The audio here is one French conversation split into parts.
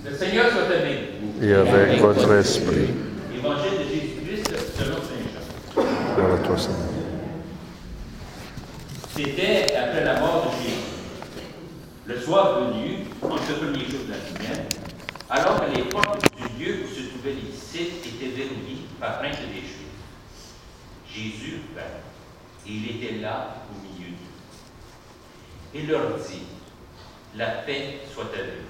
Le Seigneur soit avec vous. Et avec votre esprit. Évangile de Jésus-Christ selon Saint Jean. Gloire à toi, Seigneur. C'était après la mort de Jésus. Le soir venu, en ce premier jour de la semaine, alors que les portes du lieu où se trouvaient les disciples étaient verrouillées par crainte des Juifs, Jésus vint, et il était là au milieu d'eux. Il leur dit, la paix soit avec vous.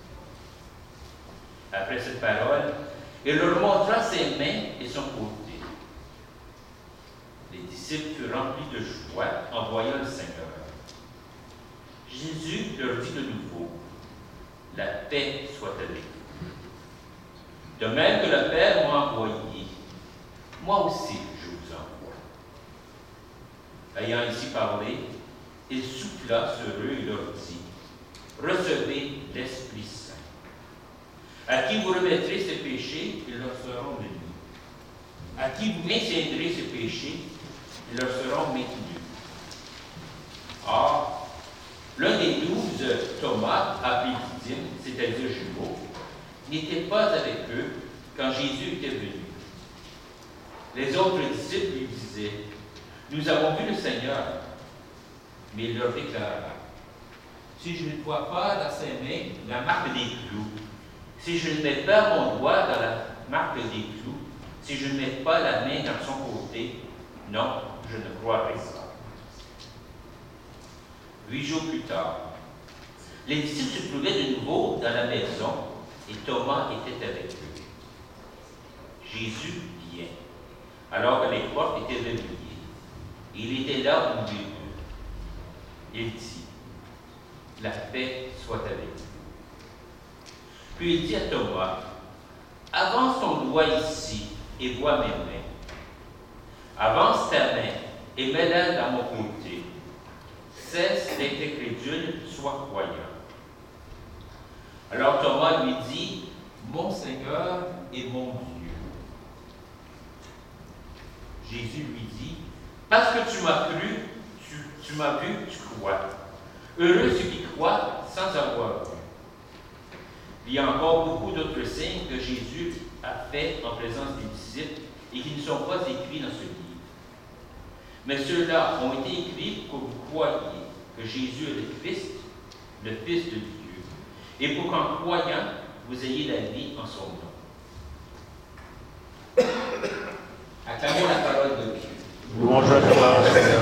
Après cette parole, il leur montra ses mains et son côté. Les disciples furent remplis de joie en voyant le Seigneur. Jésus leur dit de nouveau, la paix soit avec vous. De même que le Père m'a envoyé, moi aussi je vous envoie. Ayant ainsi parlé, il souffla sur eux et leur dit, recevez l'Esprit Saint. À qui vous remettrez ces péchés, ils leur seront remis. À qui vous maintiendrez ces péchés, ils leur seront maintenus. Or, l'un des 12, Thomas, appelé Didyme, c'est-à-dire jumeau, n'était pas avec eux quand Jésus était venu. Les autres disciples lui disaient, nous avons vu le Seigneur. Mais il leur déclara, si je ne vois pas dans ses mains la marque des clous, si je ne mets pas mon doigt dans la marque des clous, si je ne mets pas la main dans son côté, non, je ne croirai pas. 8 jours plus tard, les disciples se trouvaient de nouveau dans la maison et Thomas était avec eux. Jésus vient, alors que les portes étaient verrouillées. Il était là au milieu d'eux. Il dit, la paix soit avec vous. Puis il dit à Thomas, avance ton doigt ici et vois mes mains. Avance ta main et mets-la dans mon côté. Cesse d'être incrédule, sois croyant. Alors Thomas lui dit, mon Seigneur et mon Dieu. Jésus lui dit, parce que tu m'as cru, tu m'as vu, tu crois. Heureux ceux qui croient sans avoir vu. Il y a encore beaucoup d'autres signes que Jésus a faits en présence des disciples et qui ne sont pas écrits dans ce livre. Mais ceux-là ont été écrits pour que vous croyiez que Jésus est le Fils de Dieu, et pour qu'en croyant, vous ayez la vie en son nom. Acclamons la parole de Dieu. Louange à toi, Seigneur.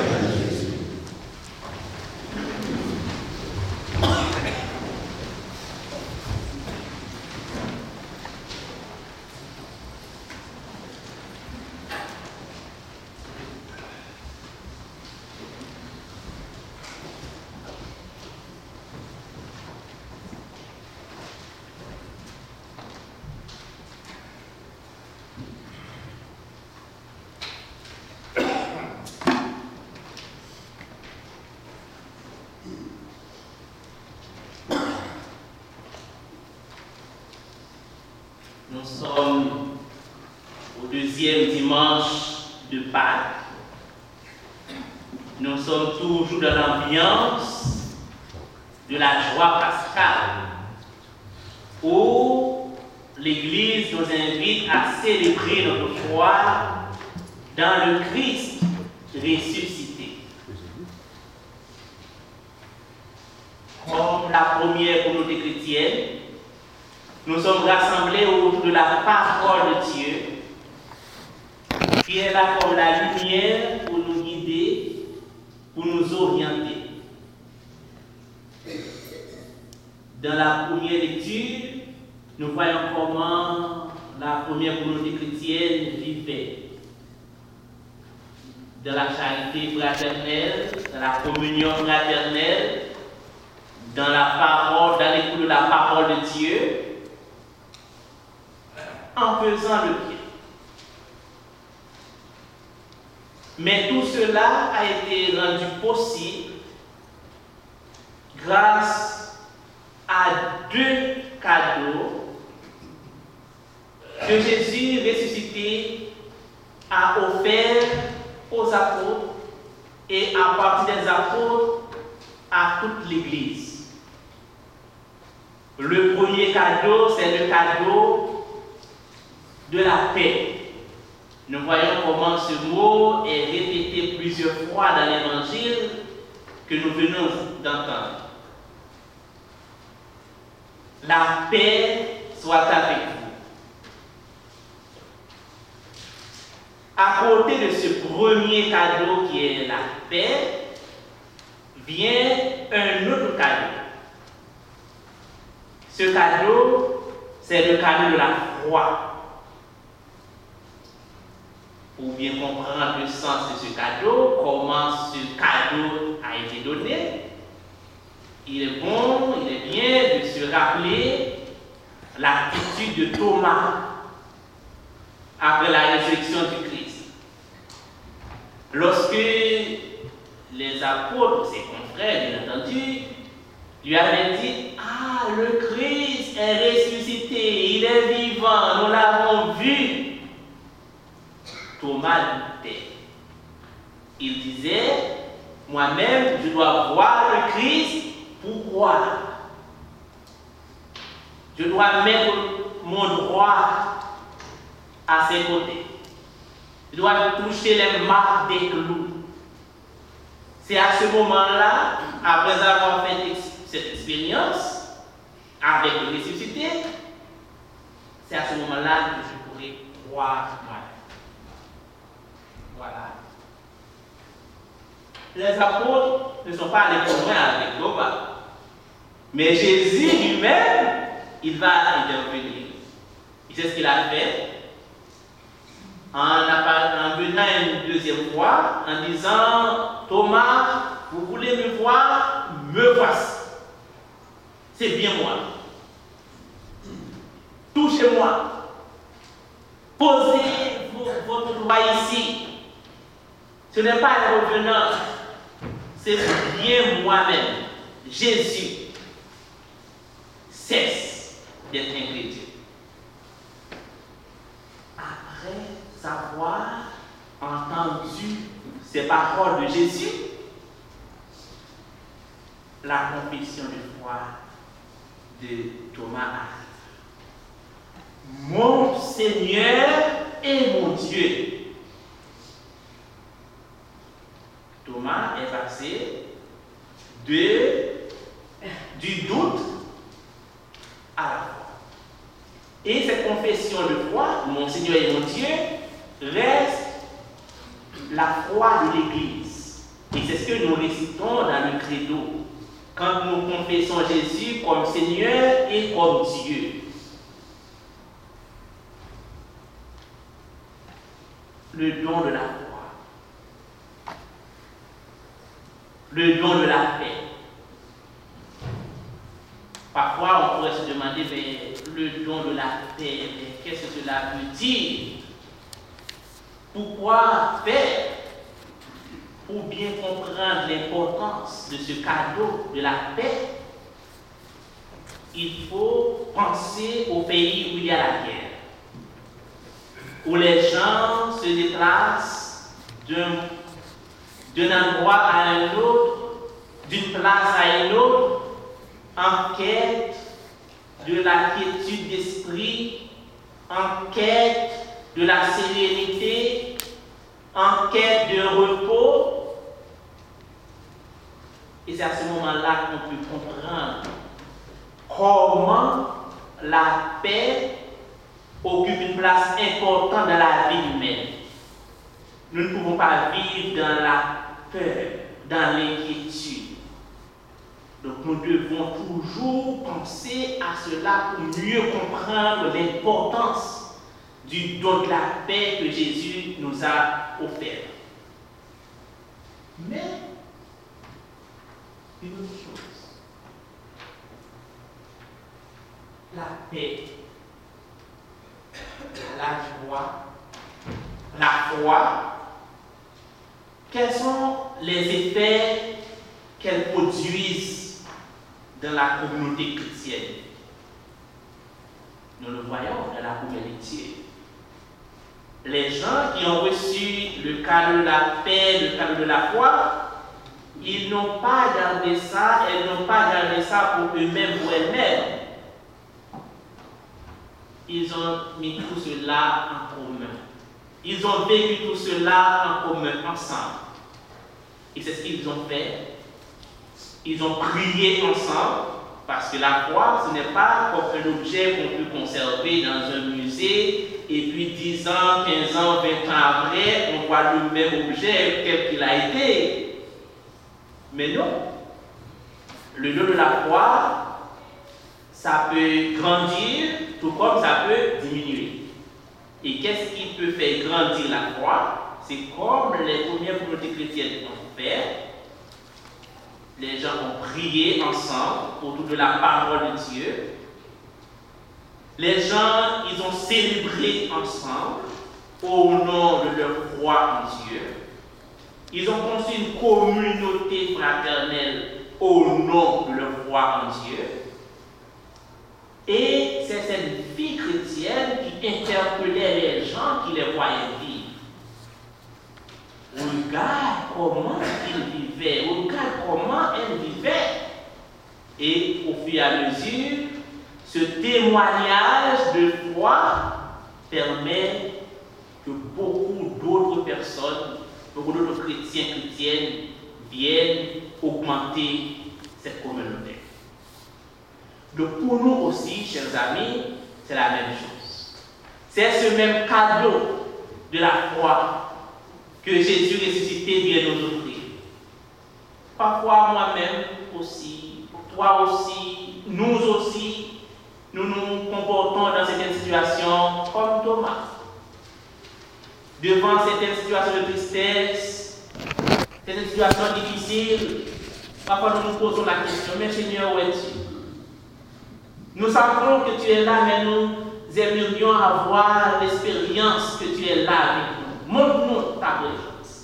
Nous sommes au deuxième dimanche de Pâques. Nous sommes toujours dans l'ambiance de la joie pascale, où l'Église nous invite à célébrer notre foi dans le Christ ressuscité. Comme la première communauté chrétienne, nous sommes rassemblés autour de la parole de Dieu, qui est là comme la lumière pour nous guider, pour nous orienter. Dans la première lecture, nous voyons comment la première communauté chrétienne vivait. Dans la charité fraternelle, dans la communion fraternelle, dans la parole, dans l'écoute de la parole de Dieu, en faisant le bien. Mais tout cela a été rendu possible grâce à deux cadeaux que Jésus ressuscité a offert aux apôtres et à partir des apôtres à toute l'Église. Le premier cadeau, c'est le cadeau de la paix. Nous voyons comment ce mot est répété plusieurs fois dans l'évangile que nous venons d'entendre. La paix soit avec vous. À côté de ce premier cadeau qui est la paix, vient un autre cadeau. Ce cadeau, c'est le cadeau de la foi. Pour bien comprendre le sens de ce cadeau, comment ce cadeau a été donné, il est bon, il est bien de se rappeler l'attitude de Thomas après la résurrection du Christ. Lorsque les apôtres, ses confrères, bien entendu, lui avaient dit: ah, le Christ est ressuscité, il est vivant, nous l'avons vu. Thomas doutait. Il disait: moi-même, je dois voir le Christ pour croire. Je dois mettre mon droit à ses côtés. Je dois toucher les marques des clous. C'est à ce moment-là, après avoir fait cette expérience avec le ressuscité, c'est à ce moment-là que je pourrai croire moi-même. Voilà. Les apôtres ne sont pas allés plus loin avec Thomas. Mais Jésus lui-même, il va intervenir. Et c'est ce qu'il a fait en venant une deuxième fois, en disant: Thomas, vous voulez me voir, me voici. C'est bien moi. Touchez-moi. Posez votre doigt ici. Ce n'est pas un revenant, c'est bien moi-même. Jésus cesse d'être ingrédié. Après avoir entendu ces paroles de Jésus, la confession de foi de Thomas arrive. Mon Seigneur et mon Dieu. Thomas est passé du doute à la foi. Et cette confession de foi, mon Seigneur et mon Dieu, reste la foi de l'Église. Et c'est ce que nous récitons dans le credo, quand nous confessons Jésus comme Seigneur et comme Dieu. Le don de la foi. Le don de la paix. Parfois, on pourrait se demander, mais le don de la paix, qu'est-ce que cela veut dire? Pourquoi faire? Pour bien comprendre l'importance de ce cadeau de la paix, il faut penser au pays où il y a la guerre, où les gens se déplacent d'un endroit à un autre, d'une place à une autre, en quête de la quiétude d'esprit, en quête de la sérénité, en quête de repos. Et c'est à ce moment-là qu'on peut comprendre comment la paix occupe une place importante dans la vie humaine. Nous ne pouvons pas vivre dans la peur, dans l'inquiétude. Donc nous devons toujours penser à cela pour mieux comprendre l'importance du don de la paix que Jésus nous a offert. Mais, une autre chose, la paix, la joie, la foi, quels sont les effets qu'elles produisent dans la communauté chrétienne? Nous le voyons dans la première lecture. Les gens qui ont reçu le cadeau de la paix, le cadeau de la foi, ils n'ont pas gardé ça, elles n'ont pas gardé ça pour eux-mêmes, pour elles-mêmes, ils ont mis tout cela en commun. Ils ont vécu tout cela en commun, ensemble. Et c'est ce qu'ils ont fait. Ils ont prié ensemble, parce que la foi, ce n'est pas comme un objet qu'on peut conserver dans un musée, et puis 10 ans, 15 ans, 20 ans après, on voit le même objet tel qu'il a été. Mais non. Le don de la foi, ça peut grandir, tout comme ça peut diminuer. Et qu'est-ce qui peut faire grandir la foi? C'est comme les premières communautés chrétiennes ont fait. Les gens ont prié ensemble autour de la parole de Dieu. Les gens, ils ont célébré ensemble au nom de leur foi en Dieu. Ils ont construit une communauté fraternelle au nom de leur foi en Dieu. Et c'est cette vie chrétienne qui interpellait les gens qui les voyaient vivre. Regarde comment ils vivaient, regarde comment elles vivaient. Et au fur et à mesure, ce témoignage de foi permet que beaucoup d'autres personnes, beaucoup d'autres chrétiens, chrétiennes viennent augmenter cette communauté. Donc pour nous aussi, chers amis, c'est la même chose. C'est ce même cadeau de la foi que Jésus ressuscité vient nous offrir. Parfois, moi-même aussi, toi aussi, nous aussi, nous nous comportons dans certaines situations comme Thomas. Devant certaines situations de tristesse, certaines situations difficiles, parfois nous nous posons la question, mais Seigneur, où es-tu? Nous savons que tu es là, mais nous aimerions avoir l'expérience que tu es là avec nous. Montre-nous ta présence.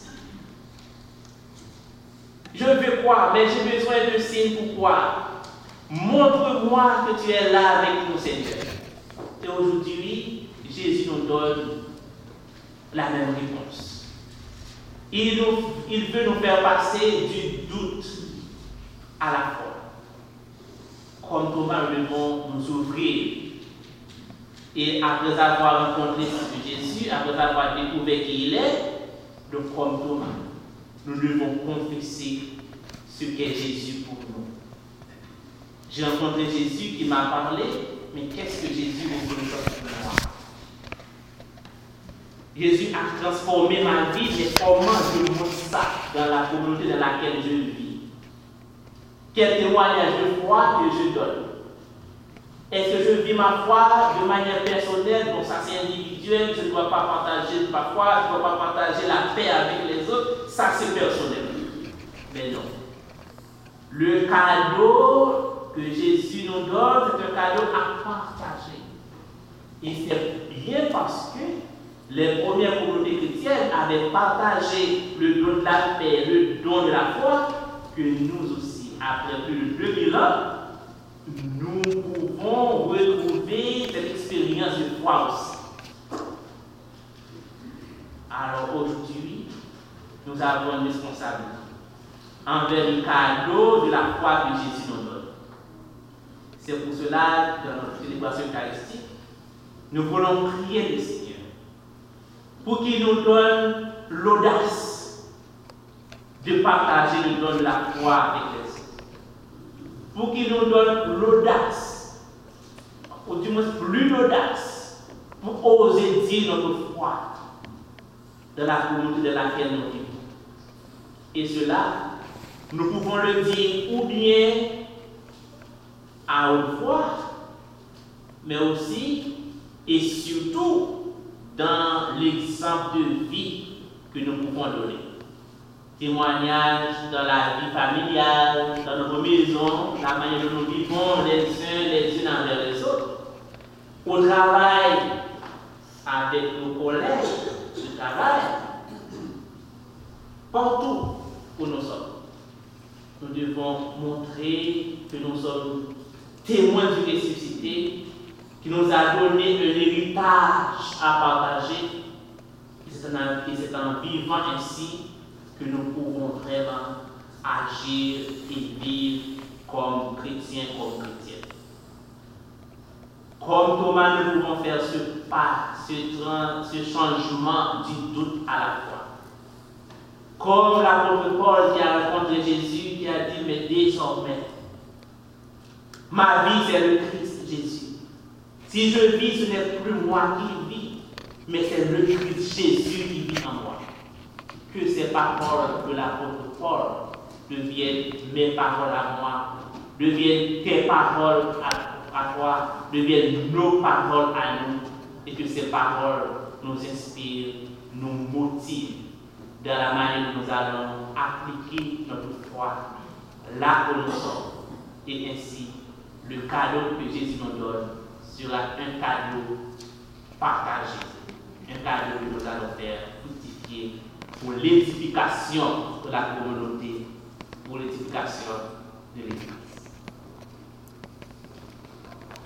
Je veux croire, mais j'ai besoin de signes pour croire. Montre-moi que tu es là avec nous, Seigneur. Et aujourd'hui, Jésus nous donne la même réponse. Il veut nous faire passer du doute à la foi. Comme Thomas, nous devons nous ouvrir. Et après avoir rencontré Jésus, après avoir découvert qui il est, donc comme Thomas, nous devons confesser ce qu'est Jésus pour nous. J'ai rencontré Jésus qui m'a parlé, mais qu'est-ce que Jésus veut nous faire pour moi? Jésus a transformé ma vie, mais comment je montre ça dans la communauté dans laquelle je vis? Quel témoignage de foi que je donne? Est-ce que je vis ma foi de manière personnelle? Bon, ça c'est individuel, je ne dois pas partager ma foi, je ne dois pas partager la paix avec les autres, ça c'est personnel. Mais non. Le cadeau que Jésus nous donne, c'est un cadeau à partager. Et c'est bien parce que les premières communautés chrétiennes avaient partagé le don de la paix, le don de la foi, que nous aussi, après plus de 2000 ans, nous pouvons retrouver cette expérience de foi aussi. Alors aujourd'hui, nous avons une responsabilité envers le cadeau de la foi que Jésus nous donne. C'est pour cela, dans notre célébration eucharistique, nous voulons prier le Seigneur pour qu'il nous donne l'audace de partager le don de la foi avec les autres. Pour qu'il nous donne l'audace, ou du moins plus l'audace, pour oser dire notre foi dans la communauté dans laquelle nous vivons. Et cela, nous pouvons le dire ou bien à haute voix, mais aussi et surtout dans l'exemple de vie que nous pouvons donner. Témoignages dans la vie familiale, dans notre maison, la manière dont nous vivons les uns envers les autres, au travail, avec nos collègues de travail, partout où nous sommes. Nous devons montrer que nous sommes témoins du ressuscité, qui nous a donné un héritage à partager. Et c'est en vivant ainsi que nous pouvons vraiment agir et vivre comme chrétiens, comme chrétiennes. Comme Comme Thomas, nous pouvons faire ce pas, ce changement du doute à la foi. Comme l'apôtre Paul qui a rencontré Jésus, qui a dit, mais désormais, ma vie c'est le Christ Jésus. Si je vis, ce n'est plus moi qui vis, mais c'est le Christ Jésus qui vit en moi. Que ces paroles de l'apôtre Paul deviennent mes paroles à moi, deviennent tes paroles à toi, deviennent nos paroles à nous, et que ces paroles nous inspirent, nous motivent dans la manière dont nous allons appliquer notre foi là où nous sommes. Et ainsi, le cadeau que Jésus nous donne sera un cadeau partagé, un cadeau que nous allons faire fructifier pour l'édification de la communauté, pour l'édification de l'Église.